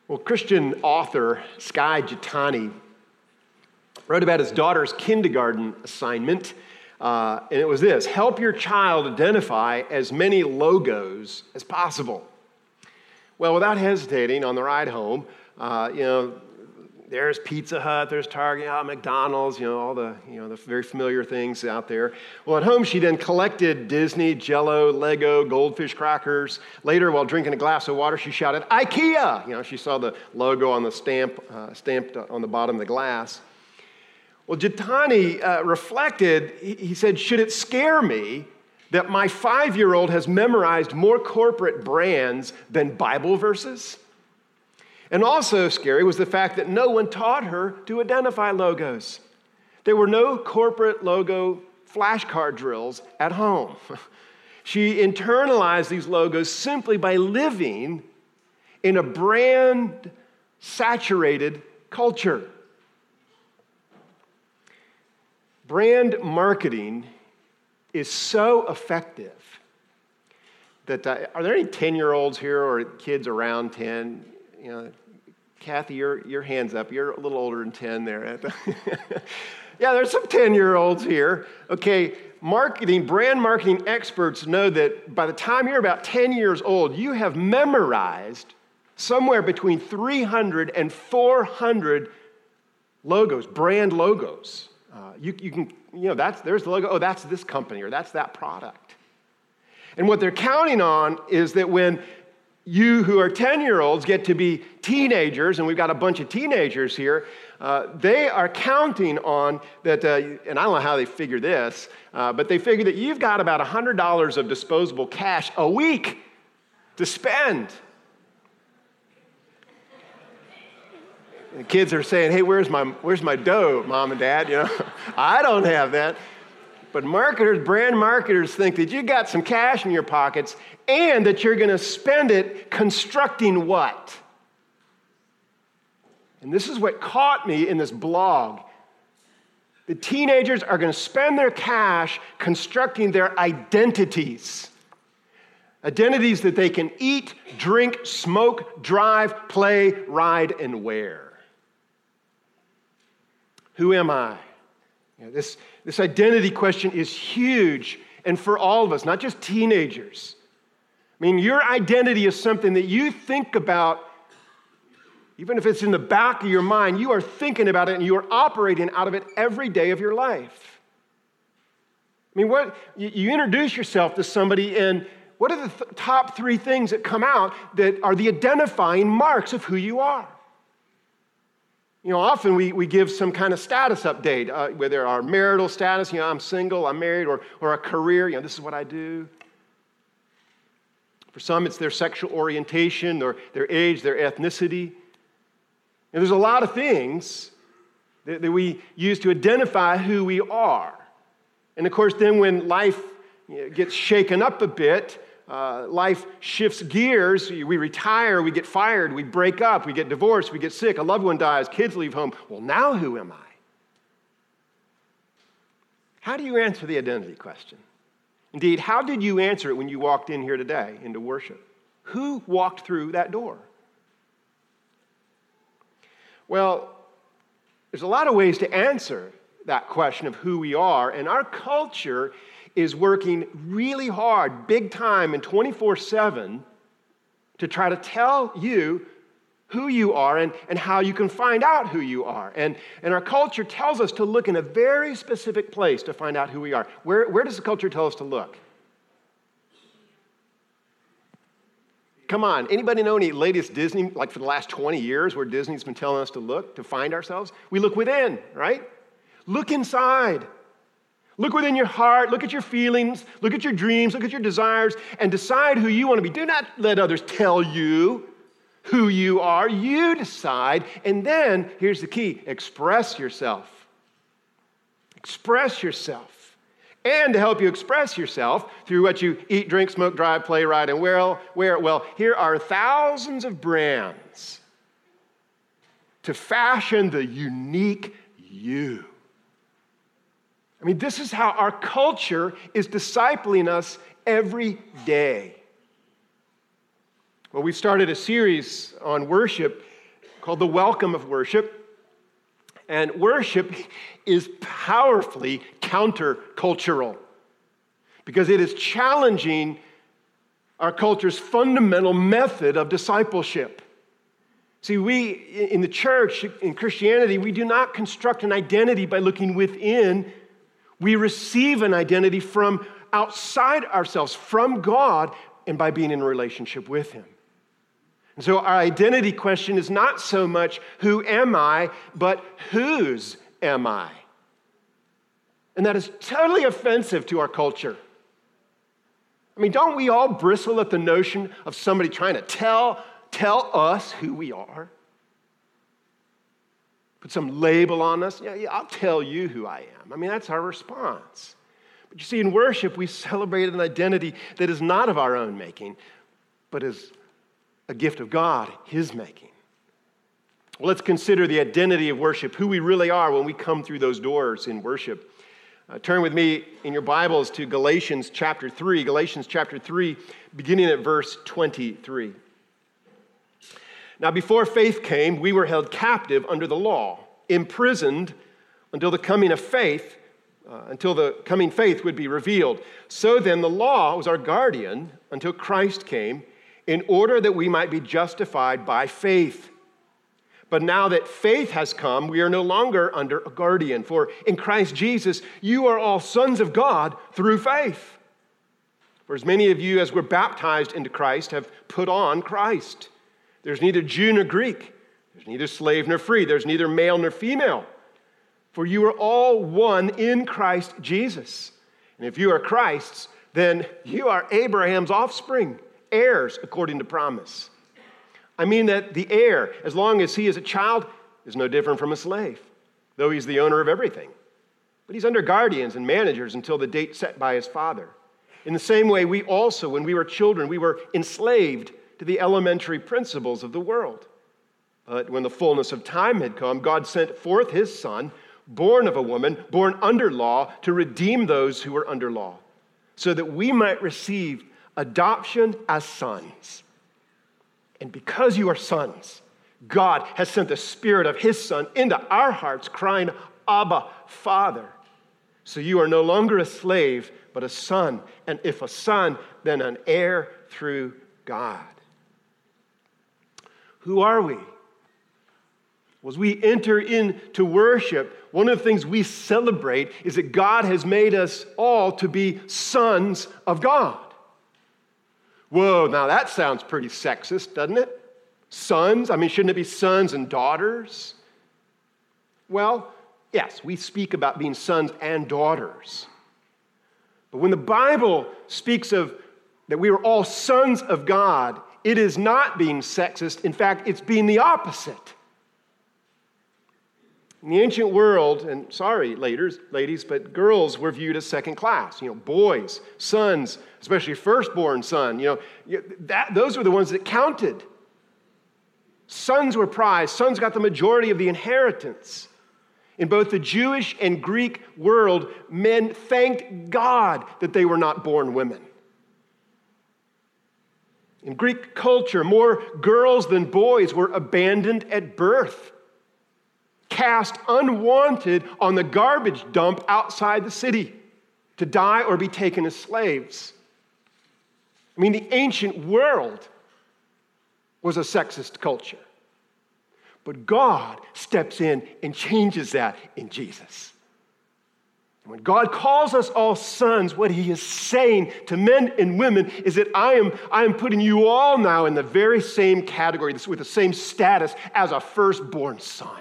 Well, Christian author Skye Jethani wrote about his daughter's kindergarten assignment, and it was this: help your child identify as many logos as possible. Well, without hesitating, on the ride home, there's Pizza Hut, there's Target, McDonald's, all the very familiar things out there. Well, at home, she then collected Disney, Jell-O, Lego, Goldfish crackers. Later, while drinking a glass of water, she shouted, IKEA! She saw the logo on the stamped on the bottom of the glass. Well, Jethani reflected, he said, should it scare me that my 5-year-old has memorized more corporate brands than Bible verses? And also scary was the fact that no one taught her to identify logos. There were no corporate logo flashcard drills at home. She internalized these logos simply by living in a brand-saturated culture. Brand marketing is so effective that, are there any 10-year-olds here or kids around 10? Kathy, your hand's up. You're a little older than 10 there. Yeah, there's some 10-year-olds here. Okay, brand marketing experts know that by the time you're about 10 years old, you have memorized somewhere between 300 and 400 logos, brand logos. You can, there's the logo. Oh, that's this company or that's that product. And what they're counting on is that when you who are 10-year-olds get to be teenagers, and we've got a bunch of teenagers here, they are counting on that, and I don't know how they figure this, but they figure that you've got about $100 of disposable cash a week to spend. The kids are saying, hey, where's my dough, Mom and Dad? I don't have that. But brand marketers think that you got some cash in your pockets and that you're going to spend it constructing what? And this is what caught me in this blog. The teenagers are going to spend their cash constructing their identities. Identities that they can eat, drink, smoke, drive, play, ride, and wear. Who am I? This identity question is huge, and for all of us, not just teenagers. I mean, your identity is something that you think about, even if it's in the back of your mind, you are thinking about it and you are operating out of it every day of your life. I mean, you introduce yourself to somebody, and what are the top 3 things that come out that are the identifying marks of who you are? Often we give some kind of status update, whether our marital status, I'm single, I'm married, or a career, this is what I do. For some, it's their sexual orientation, or their age, their ethnicity. And there's a lot of things that we use to identify who we are. And of course, then when life gets shaken up a bit, life shifts gears, we retire, we get fired, we break up, we get divorced, we get sick, a loved one dies, kids leave home. Well, now who am I? How do you answer the identity question? Indeed, how did you answer it when you walked in here today into worship? Who walked through that door? Well, there's a lot of ways to answer that question of who we are, and our culture is working really hard, big time, and 24/7 to try to tell you who you are and how you can find out who you are. And our culture tells us to look in a very specific place to find out who we are. Where does the culture tell us to look? Come on, anybody know any latest Disney, like for the last 20 years, where Disney's been telling us to look, to find ourselves? We look within, right? Look inside. Look within your heart, look at your feelings, look at your dreams, look at your desires, and decide who you want to be. Do not let others tell you who you are. You decide, and then, here's the key, express yourself. Express yourself. And to help you express yourself through what you eat, drink, smoke, drive, play, ride, and wear, well, here are thousands of brands to fashion the unique you. I mean, this is how our culture is discipling us every day. Well, we started a series on worship called The Welcome of Worship. And worship is powerfully countercultural because it is challenging our culture's fundamental method of discipleship. See, we in the church, in Christianity, we do not construct an identity by looking within. We receive an identity from outside ourselves, from God, and by being in a relationship with Him. And so our identity question is not so much who am I, but whose am I? And that is totally offensive to our culture. I mean, don't we all bristle at the notion of somebody trying to tell us who we are? Put some label on us? Yeah, I'll tell you who I am. I mean, that's our response. But you see, in worship, we celebrate an identity that is not of our own making, but is a gift of God, His making. Well, let's consider the identity of worship, who we really are when we come through those doors in worship. Turn with me in your Bibles to Galatians chapter 3. Galatians chapter 3, beginning at verse 23. Now, before faith came, we were held captive under the law, imprisoned until the coming faith would be revealed. So then, the law was our guardian until Christ came, in order that we might be justified by faith. But now that faith has come, we are no longer under a guardian. For in Christ Jesus, you are all sons of God through faith. For as many of you as were baptized into Christ have put on Christ. There's neither Jew nor Greek. There's neither slave nor free. There's neither male nor female. For you are all one in Christ Jesus. And if you are Christ's, then you are Abraham's offspring, heirs according to promise. I mean that the heir, as long as he is a child, is no different from a slave, though he's the owner of everything. But he's under guardians and managers until the date set by his father. In the same way, we also, when we were children, we were enslaved to the elementary principles of the world. But when the fullness of time had come, God sent forth His Son, born of a woman, born under law, to redeem those who were under law, so that we might receive adoption as sons. And because you are sons, God has sent the Spirit of His Son into our hearts, crying, Abba, Father. So you are no longer a slave, but a son. And if a son, then an heir through God. Who are we? Well, as we enter into worship, one of the things we celebrate is that God has made us all to be sons of God. Whoa, now that sounds pretty sexist, doesn't it? Sons? I mean, shouldn't it be sons and daughters? Well, yes, we speak about being sons and daughters. But when the Bible speaks of that we are all sons of God, it is not being sexist. In fact, it's being the opposite. In the ancient world, and sorry, ladies, but girls were viewed as second class. Boys, sons, especially firstborn son, those were the ones that counted. Sons were prized. Sons got the majority of the inheritance. In both the Jewish and Greek world, men thanked God that they were not born women. In Greek culture, more girls than boys were abandoned at birth, cast unwanted on the garbage dump outside the city to die or be taken as slaves. I mean, the ancient world was a sexist culture. But God steps in and changes that in Jesus. And when God calls us all sons, what He is saying to men and women is that I am putting you all now in the very same category, with the same status as a firstborn son.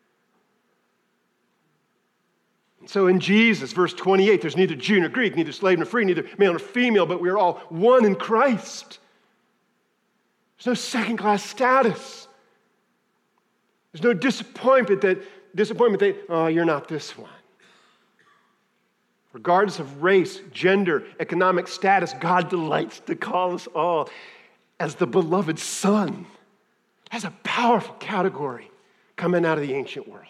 So in Jesus, verse 28, there's neither Jew nor Greek, neither slave nor free, neither male nor female, but we are all one in Christ. There's no second-class status. There's no disappointment that, oh, you're not this one. Regardless of race, gender, economic status, God delights to call us all as the beloved son. That's a powerful category coming out of the ancient world.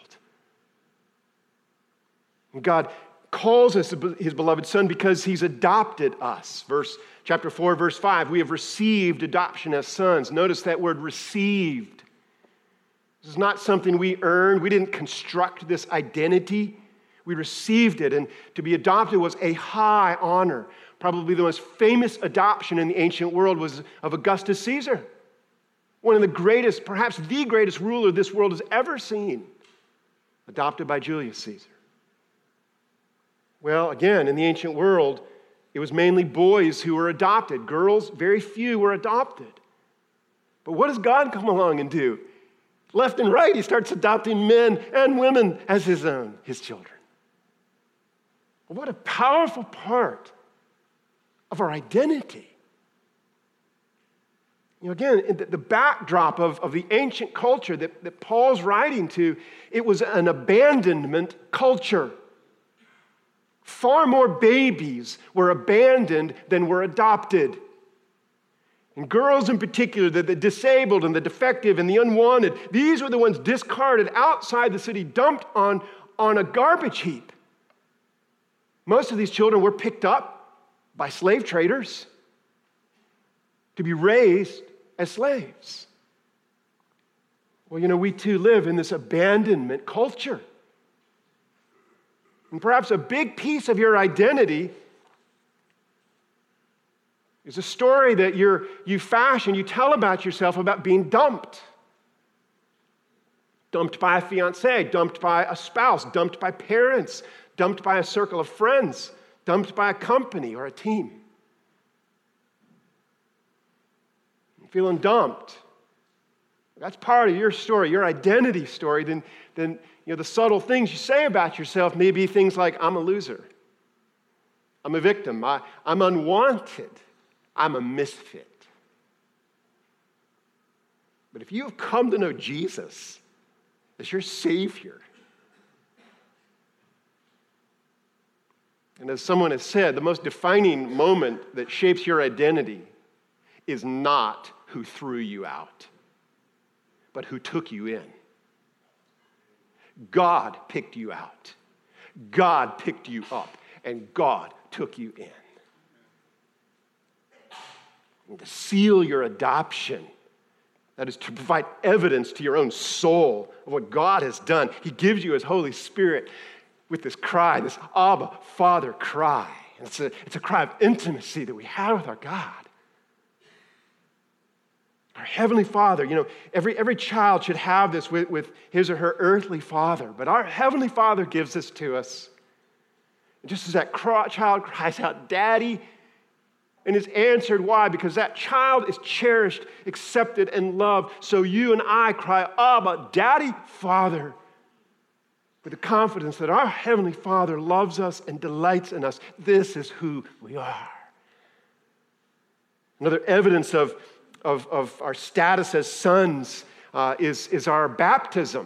And God calls us His beloved son because He's adopted us. Chapter 4, verse 5, we have received adoption as sons. Notice that word received. This is not something we earned. We didn't construct this identity. We received it, and to be adopted was a high honor. Probably the most famous adoption in the ancient world was of Augustus Caesar, one of the greatest, perhaps the greatest ruler this world has ever seen, adopted by Julius Caesar. Well, again, in the ancient world, it was mainly boys who were adopted. Girls, very few were adopted. But what does God come along and do? Left and right, he starts adopting men and women as his own, his children. What a powerful part of our identity. Again, the backdrop of the ancient culture that Paul's writing to, it was an abandonment culture. Far more babies were abandoned than were adopted. And girls in particular, the disabled and the defective and the unwanted, these were the ones discarded outside the city, dumped on a garbage heap. Most of these children were picked up by slave traders to be raised as slaves. Well, we too live in this abandonment culture. And perhaps a big piece of your identity is a story that you fashion, you tell about yourself about being dumped. Dumped by a fiancé, dumped by a spouse, dumped by parents, dumped by a circle of friends, dumped by a company or a team. You're feeling dumped. That's part of your story, your identity story. Then the subtle things you say about yourself may be things like, I'm a loser. I'm a victim. I'm unwanted. I'm a misfit. But if you have come to know Jesus as your Savior, and as someone has said, the most defining moment that shapes your identity is not who threw you out, but who took you in. God picked you out. God picked you up, and God took you in. And to seal your adoption, that is to provide evidence to your own soul of what God has done. He gives you His Holy Spirit with this cry, this Abba, Father cry. And it's a cry of intimacy that we have with our God. Our Heavenly Father, every child should have this with his or her earthly father, but our Heavenly Father gives this to us. And just as that child cries out, Daddy, and is answered, why? Because that child is cherished, accepted, and loved. So you and I cry, Abba, Daddy, Father, with the confidence that our Heavenly Father loves us and delights in us. This is who we are. Another evidence of our status as sons is our baptism.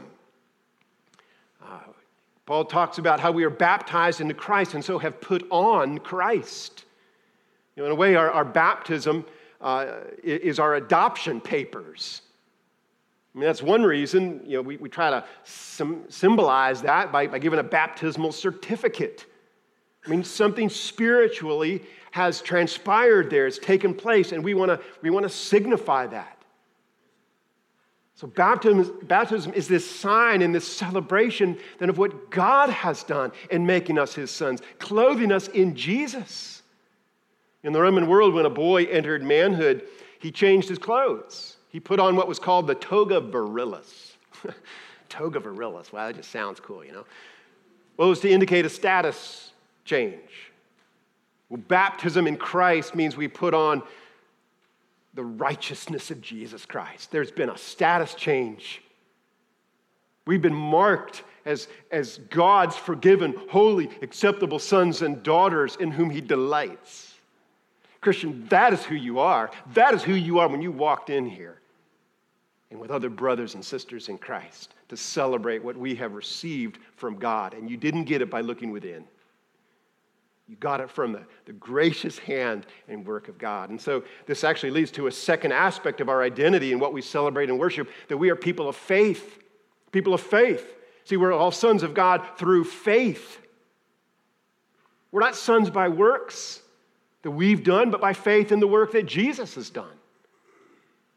Paul talks about how we are baptized into Christ and so have put on Christ. In a way, our baptism is our adoption papers. That's one reason we try to symbolize that by giving a baptismal certificate. Something spiritually has transpired there, it's taken place, and we want to signify that. So baptism is this sign and this celebration then of what God has done in making us His sons, clothing us in Jesus. In the Roman world, when a boy entered manhood, he changed his clothes. He put on what was called the toga virilis. Toga virilis, wow, that just sounds cool, Well, it was to indicate a status change. Well, baptism in Christ means we put on the righteousness of Jesus Christ. There's been a status change. We've been marked as God's forgiven, holy, acceptable sons and daughters in whom He delights. Christian, that is who you are. That is who you are when you walked in here and with other brothers and sisters in Christ to celebrate what we have received from God. And you didn't get it by looking within. You got it from the gracious hand and work of God. And so this actually leads to a second aspect of our identity and what we celebrate and worship, that we are people of faith. People of faith. See, we're all sons of God through faith. We're not sons by works that we've done, but by faith in the work that Jesus has done.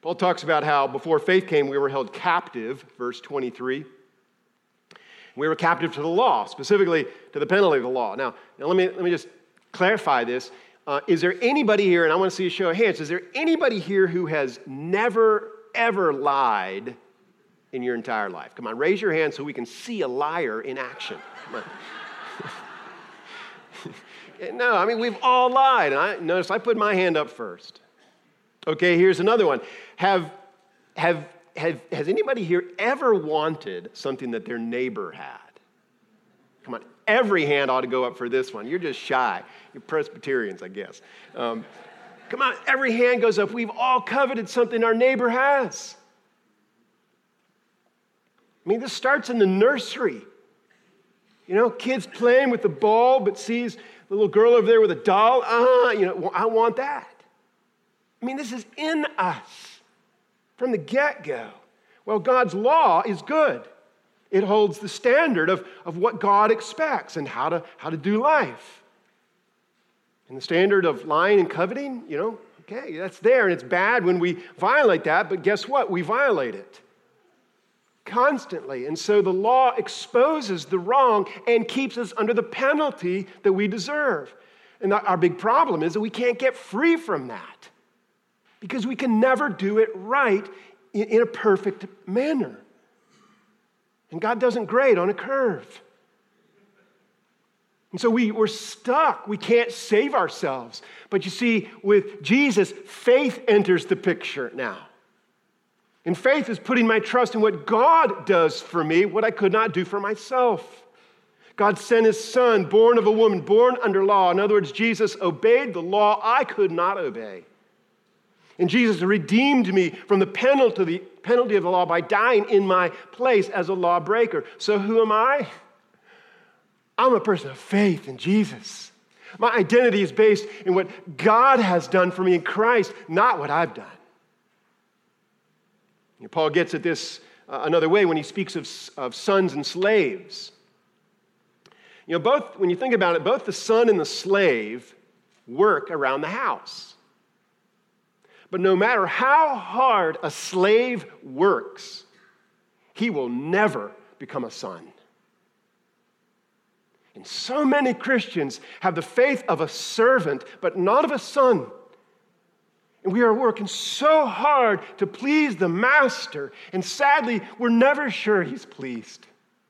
Paul talks about how before faith came, we were held captive, verse 23. We were captive to the law, specifically to the penalty of the law. Now let me just clarify this. Is there anybody here, and I want to see a show of hands, is there anybody here who has never, ever lied in your entire life? Come on, raise your hand so we can see a liar in action. Come on. No, I mean, we've all lied. And notice I put my hand up first. Okay, here's another one. Has anybody here ever wanted something that their neighbor had? Come on, every hand ought to go up for this one. You're just shy. You're Presbyterians, I guess. Come on, every hand goes up. We've all coveted something our neighbor has. I mean, this starts in the nursery. You know, kids playing with the ball, but sees the little girl over there with a doll. I want that. I mean, this is in us from the get-go. Well, God's law is good. It holds the standard of what God expects and how to do life. And the standard of lying and coveting, okay, that's there, and it's bad when we violate that, but guess what? We violate it constantly. And so the law exposes the wrong and keeps us under the penalty that we deserve. And our big problem is that we can't get free from that because we can never do it right in a perfect manner. And God doesn't grade on a curve. And so we're stuck. We can't save ourselves. But you see, with Jesus, faith enters the picture now. And faith is putting my trust in what God does for me, what I could not do for myself. God sent his son, born of a woman, born under law. In other words, Jesus obeyed the law I could not obey. And Jesus redeemed me from the penalty of the law by dying in my place as a lawbreaker. So who am I? I'm a person of faith in Jesus. My identity is based in what God has done for me in Christ, not what I've done. Paul gets at this another way when he speaks of sons and slaves. When you think about it, both the son and the slave work around the house. But no matter how hard a slave works, he will never become a son. And so many Christians have the faith of a servant, but not of a son. And we are working so hard to please the master, and sadly, we're never sure he's pleased.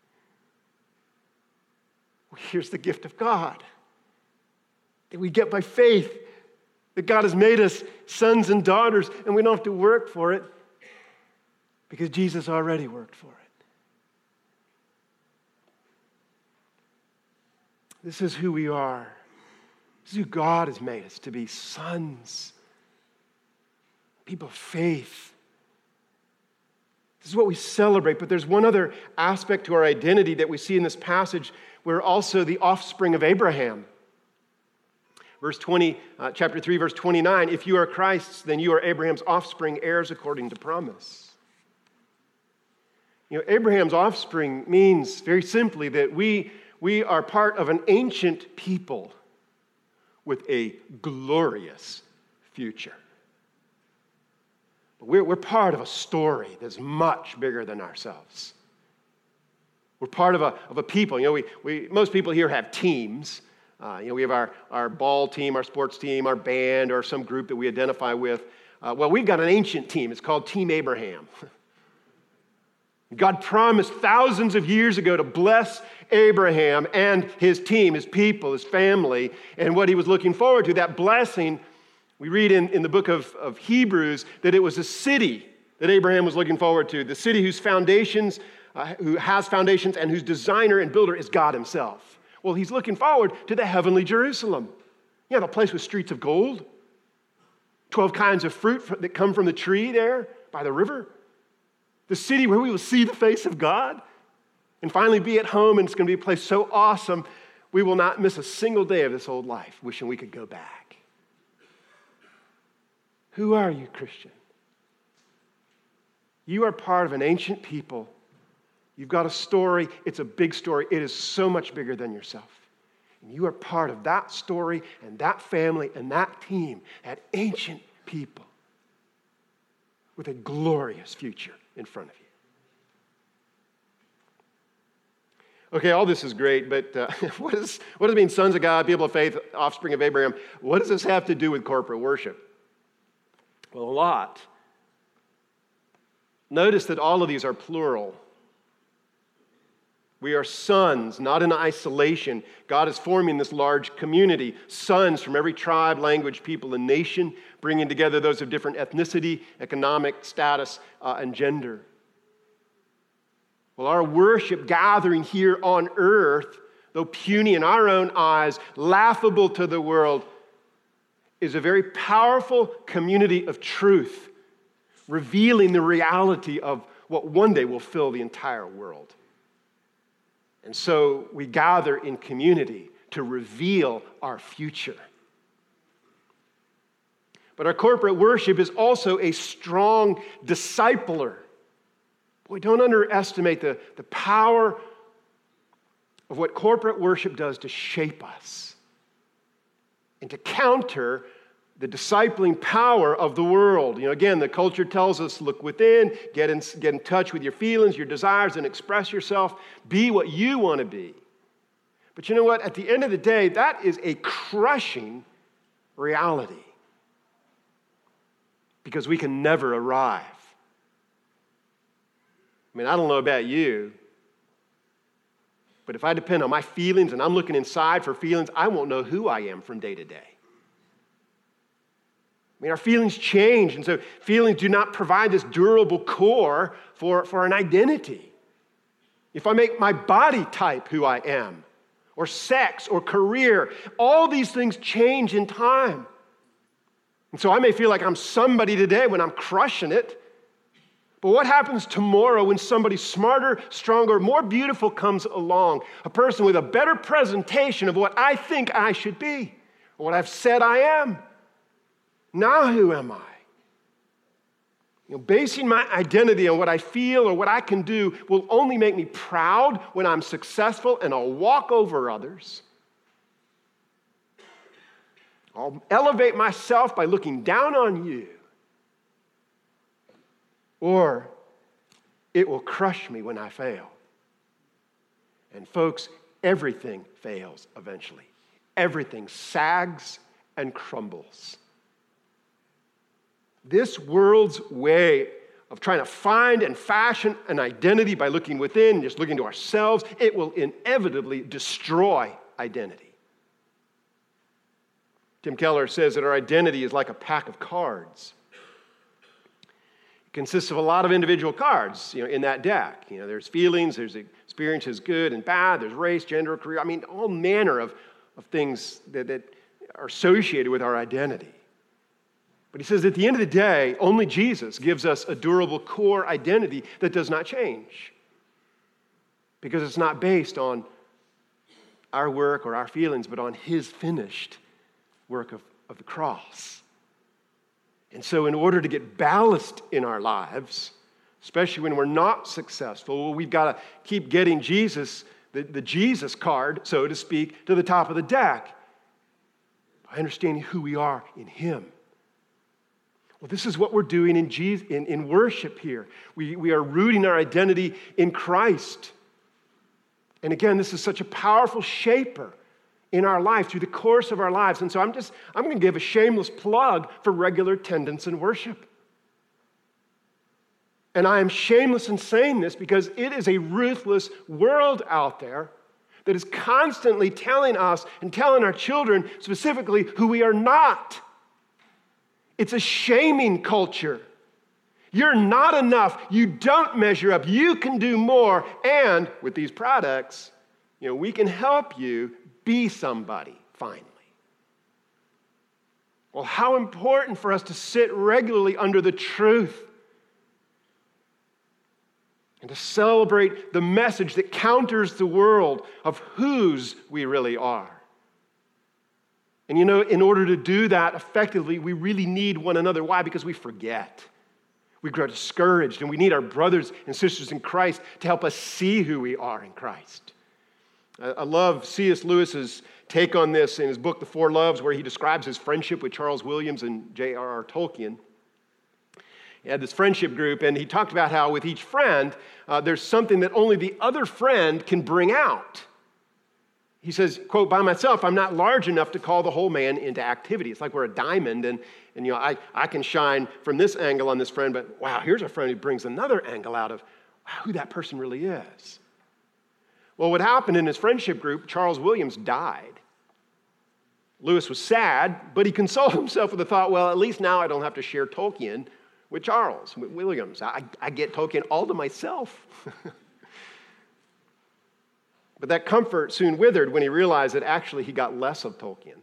Well, here's the gift of God that we get by faith, that God has made us sons and daughters, and we don't have to work for it because Jesus already worked for it. This is who we are. This is who God has made us to be, sons, people of faith. This is what we celebrate, but there's one other aspect to our identity that we see in this passage. We're also the offspring of Abraham. Chapter 3, verse 29, if you are Christ's, then you are Abraham's offspring, heirs according to promise. Abraham's offspring means very simply that we are part of an ancient people with a glorious future. We're part of a story that's much bigger than ourselves. We're part of a people. Most people here have teams. We have our ball team, our sports team, our band, or some group that we identify with. Well, we've got an ancient team. It's called Team Abraham. God promised thousands of years ago to bless Abraham and his team, his people, his family, and what he was looking forward to, that blessing. We read in the book of Hebrews that it was a city that Abraham was looking forward to, the city who has foundations and whose designer and builder is God himself. Well, he's looking forward to the heavenly Jerusalem. The place with streets of gold, 12 kinds of fruit that come from the tree there by the river, the city where we will see the face of God and finally be at home, and it's going to be a place so awesome we will not miss a single day of this old life, wishing we could go back. Who are you, Christian? You are part of an ancient people. You've got a story. It's a big story. It is so much bigger than yourself. And you are part of that story and that family and that team, that ancient people. with a glorious future in front of you. Okay, all this is great, but what does it mean, sons of God, people of faith, offspring of Abraham? What does this have to do with corporate worship? Well, a lot. Notice that all of these are plural. We are sons, not in isolation. God is forming this large community, sons from every tribe, language, people, and nation, bringing together those of different ethnicity, economic status, and gender. Well, our worship gathering here on earth, though puny in our own eyes, laughable to the world, is a very powerful community of truth, revealing the reality of what one day will fill the entire world. And so we gather in community to reveal our future. But our corporate worship is also a strong discipler. Boy, don't underestimate the power of what corporate worship does to shape us and to counter the discipling power of the world. You know, again, the culture tells us, look within, get in touch with your feelings, your desires, and express yourself. Be what you want to be. But you know what? At the end of the day, that is a crushing reality because we can never arrive. I mean, I don't know about you, but if I depend on my feelings and I'm looking inside for feelings, I won't know who I am from day to day. I mean, our feelings change, and so feelings do not provide this durable core for an identity. If I make my body type who I am, or sex, or career, all these things change in time. And so I may feel like I'm somebody today when I'm crushing it, but what happens tomorrow when somebody smarter, stronger, more beautiful comes along? A person with a better presentation of what I think I should be, or what I've said I am. Now who am I? You know, basing my identity on what I feel or what I can do will only make me proud when I'm successful, and I'll walk over others. I'll elevate myself by looking down on you. Or it will crush me when I fail. And folks, everything fails eventually. Everything sags and crumbles. This world's way of trying to find and fashion an identity by looking within, just looking to ourselves, it will inevitably destroy identity. Tim Keller says that our identity is like a pack of cards. Consists of a lot of individual cards, in that deck. There's feelings, there's experiences, good and bad, there's race, gender, career. I mean, all manner of things that are associated with our identity. But he says at the end of the day, only Jesus gives us a durable core identity that does not change. Because it's not based on our work or our feelings, but on his finished work of the cross. And so in order to get ballast in our lives, especially when we're not successful, we've got to keep getting Jesus, the Jesus card, so to speak, to the top of the deck by understanding who we are in him. Well, this is what we're doing in worship here. We are rooting our identity in Christ. And again, this is such a powerful shaper in our life, through the course of our lives. And so I'm going to give a shameless plug for regular attendance and worship. And I am shameless in saying this because it is a ruthless world out there that is constantly telling us and telling our children specifically who we are not. It's a shaming culture. You're not enough. You don't measure up. You can do more. And with these products, we can help you be somebody, finally. Well, how important for us to sit regularly under the truth and to celebrate the message that counters the world of whose we really are. And in order to do that effectively, we really need one another. Why? Because we forget. We grow discouraged, and we need our brothers and sisters in Christ to help us see who we are in Christ. I love C.S. Lewis's take on this in his book, The Four Loves, where he describes his friendship with Charles Williams and J.R.R. Tolkien. He had this friendship group, and he talked about how with each friend, there's something that only the other friend can bring out. He says, quote, "By myself, I'm not large enough to call the whole man into activity." It's like we're a diamond, and I can shine from this angle on this friend, but wow, here's a friend who brings another angle out of who that person really is. Well, what happened in his friendship group, Charles Williams died. Lewis was sad, but he consoled himself with the thought, well, at least now I don't have to share Tolkien with Charles, with Williams. I get Tolkien all to myself. But that comfort soon withered when he realized that actually he got less of Tolkien.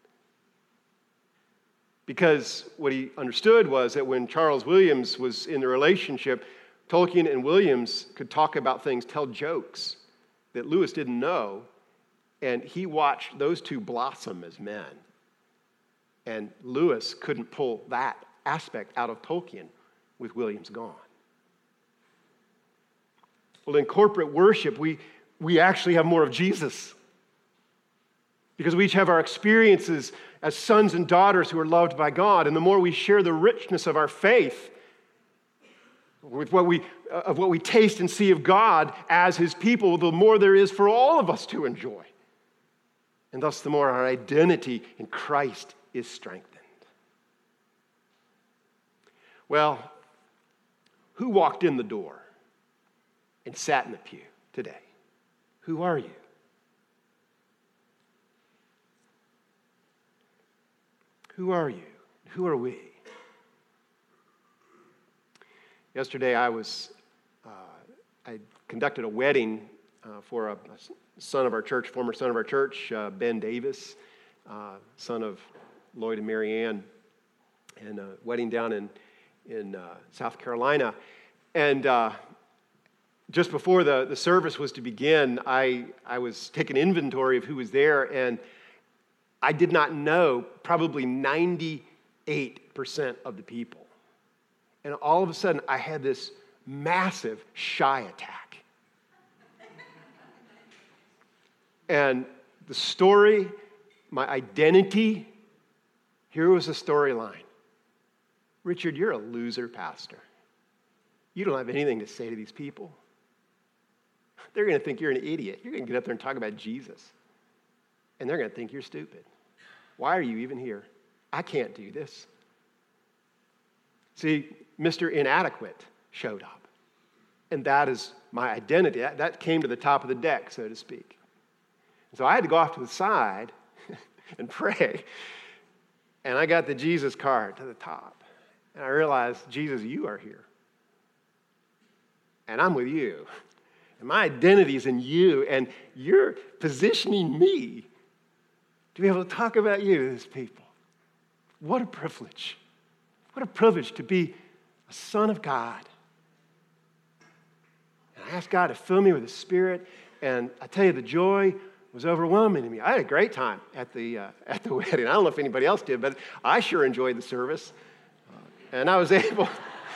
Because what he understood was that when Charles Williams was in the relationship, Tolkien and Williams could talk about things, tell jokes that Lewis didn't know, and he watched those two blossom as men. And Lewis couldn't pull that aspect out of Tolkien with Williams gone. Well, in corporate worship, we actually have more of Jesus, because we each have our experiences as sons and daughters who are loved by God, and the more we share the richness of our faith with what we taste and see of God as His people, the more there is for all of us to enjoy. And thus, the more our identity in Christ is strengthened. Well, who walked in the door and sat in the pew today? Who are you? Who are you? Who are we? Yesterday, I conducted a wedding for a son of our church, former son of our church, Ben Davis, son of Lloyd and Mary Ann, and a wedding down in South Carolina. And just before the service was to begin, I was taking inventory of who was there, and I did not know probably 98% of the people. And all of a sudden, I had this massive shy attack. And the story, my identity, here was the storyline. Richard, you're a loser pastor. You don't have anything to say to these people. They're going to think you're an idiot. You're going to get up there and talk about Jesus. And they're going to think you're stupid. Why are you even here? I can't do this. See, Mr. Inadequate showed up. And that is my identity. That came to the top of the deck, so to speak. And so I had to go off to the side and pray. And I got the Jesus card to the top. And I realized, Jesus, you are here. And I'm with you. And my identity is in you. And you're positioning me to be able to talk about you to these people. What a privilege. What a privilege to be a son of God. And I asked God to fill me with His Spirit, and I tell you, the joy was overwhelming to me. I had a great time at the wedding. I don't know if anybody else did, but I sure enjoyed the service. And I was able,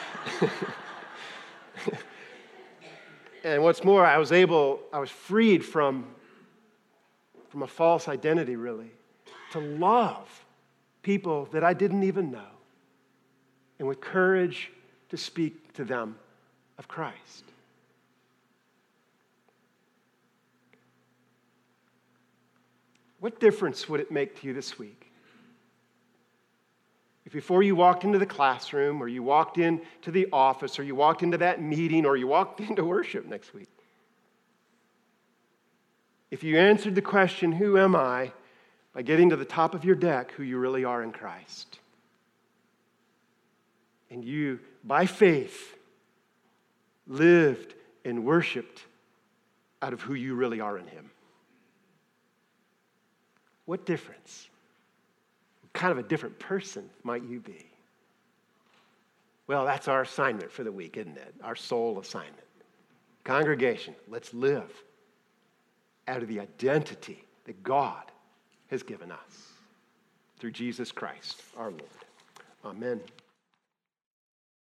and what's more, I was freed from a false identity, really, to love people that I didn't even know, and with courage to speak to them of Christ. What difference would it make to you this week if before you walked into the classroom, or you walked into the office, or you walked into that meeting, or you walked into worship next week, if you answered the question, who am I, by getting to the top of your deck who you really are in Christ? And you, by faith, lived and worshiped out of who you really are in Him. What difference? What kind of a different person might you be? Well, that's our assignment for the week, isn't it? Our soul assignment. Congregation, let's live out of the identity that God has given us through Jesus Christ, our Lord. Amen.